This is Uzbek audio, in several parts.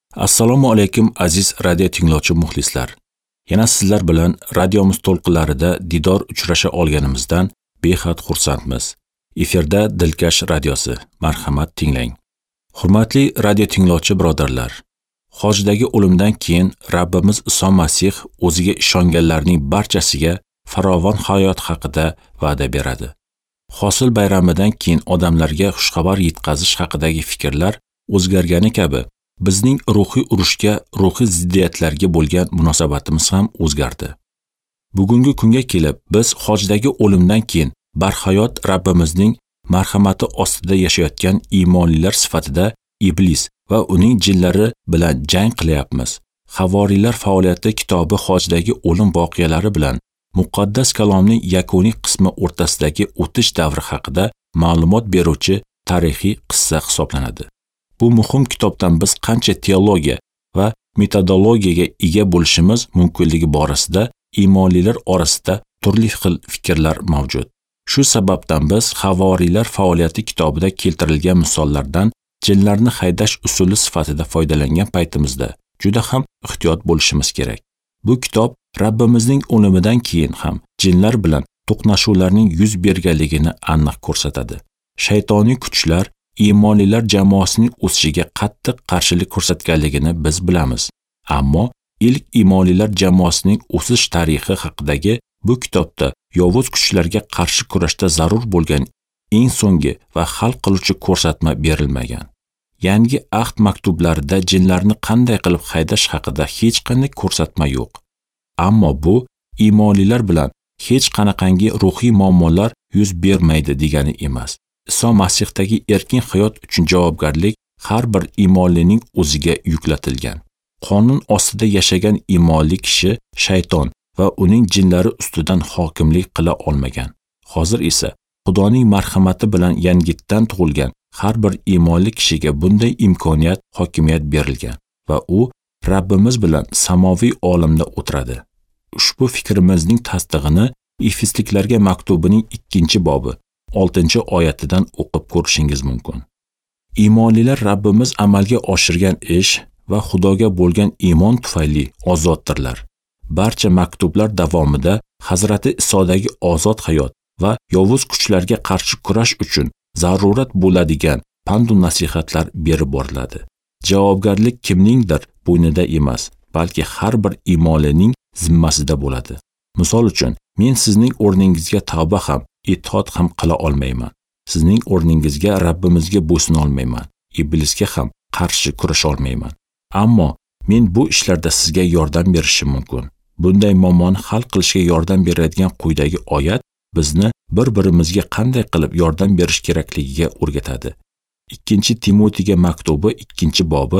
Assalomu alaykum aziz radio tinglovchi muxlislar. Yana sizlar bilan radiomiz to'lqinlarida didor uchrasha olganimizdan behad xursandmiz. Efirda Dilkash radiosi. Marhamat tinglang. Hurmatli radio tinglovchi birodarlar, hojdagi o'limdan keyin Rabbimiz Iso Masih o'ziga ishonganlarning barchasiga farovon hayot haqida va'da beradi. Hosil bayramidan keyin odamlarga xushxabar yetkazish haqidagi fikrlar o'zgargani kabi bizning ruhiy urushga, ruhiy ziddiyatlarga bo'lgan munosabatimiz ham o'zgardi. Bugungi kunga kelib biz hojdagi o'limdan keyin barhayot Rabbimizning marhamati ostida yashayotgan iymonlilar sifatida iblis va uning jinlari bilan jang qilyapmiz. Havoriylar faoliyati kitobi hojdagi o'lim voqealari bilan muqaddas kalomning yakuniy qismi o'rtasidagi o'tish davri haqida ma'lumot beruvchi tarixiy qissa hisoblanadi. Bu muhim kitobdan biz qancha teologiya va metodologiyaga ega bo'lishimiz mumkinligi borasida iymonlilar orasida turli xil fikrlar mavjud. Shu sababdan biz havoriylar faoliyati kitobida keltirilgan misollardan jinlarni haydash usuli sifatida foydalangan paytimizda juda ham ehtiyot bo'lishimiz kerak. Bu kitob Rabbimizning o'limidan keyin ham jinlar bilan to'qnashuvlarning yuz berganligini aniq ko'rsatadi. Shaytoniy kuchlar iymonlilar jamoasining o'sishiga qattiq qarshilik ko'rsatganligini biz bilamiz. Ammo ilk iymonlilar jamoasining o'sish tarixi haqidagi bu kitobda yovuz kuchlarga qarshi kurashda zarur bo'lgan eng so'nggi va hal qiluvchi ko'rsatma berilmagan. Yangi ahd maktublarida jinlarni qanday qilib haydash haqida hech qanday ko'rsatma yo'q. Ammo bu iymonlilar bilan hech qanaqangi ruhiy muammolar yuz bermaydi degani emas. Iso Masihdagi erkin hayot uchun javobgarlik har bir iymonlining o'ziga yuklatilgan. Qonun ostida yashagan iymonli kishi shayton va uning jinlari ustidan hokimlik qila olmagan. Hozir esa Xudoning marhamati bilan yangitdan tug'ilgan har bir iymonli kishiga bunday imkoniyat, hokimiyat berilgan va u Rabbimiz bilan samoviy olamda o'tiradi. Ushbu fikrimizning tasdig'ini Efesliklarga maktubining 2-bobi 6-oyatidan o'qib ko'rishingiz mumkin. Iymonlilar Rabbimiz amalga oshirgan ish va Xudoga bo'lgan iymon tufayli ozoddirlar. Barcha maktublar davomida Hazrati Isodagi ozod hayot va yovuz kuchlarga qarshi kurash uchun zarurat bo'ladigan pand va nasihatlar berib boriladi. Javobgarlik kimningdir bo'ynida emas, balki har bir iymonlining zimmasida bo'ladi. Misol uchun, men sizning o'rningizga tavba ham, itoat ham qila olmayman. Sizning o'rningizga Rabbimizga bo'ysuna olmayman. Iblisga ham qarshi kurasha olmayman. Ammo men bu ishlarda sizga yordam berishim mumkin. Bunday muammoni hal qilishga yordam beradigan quyidagi oyat bizni bir-birimizga qanday qilib yordam berish kerakligiga o'rgatadi. 2-Timotiyga maktubi 2-bobi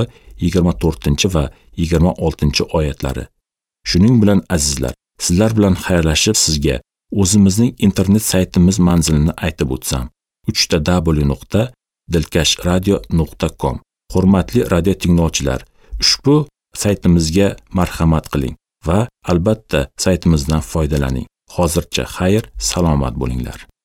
24 va 26-oyatlari. Shuning bilan azizlar, sizlar bilan xayrlashib sizga o'zimizning internet saytimiz manzilini aytib o'tsam, www.dilkashradio.com. Hurmatli radio tinglovchilar, ushbu saytimizga marhamat qiling va albatta saytimizdan foydalaning. Hozircha xayr, salomat bo'linglar.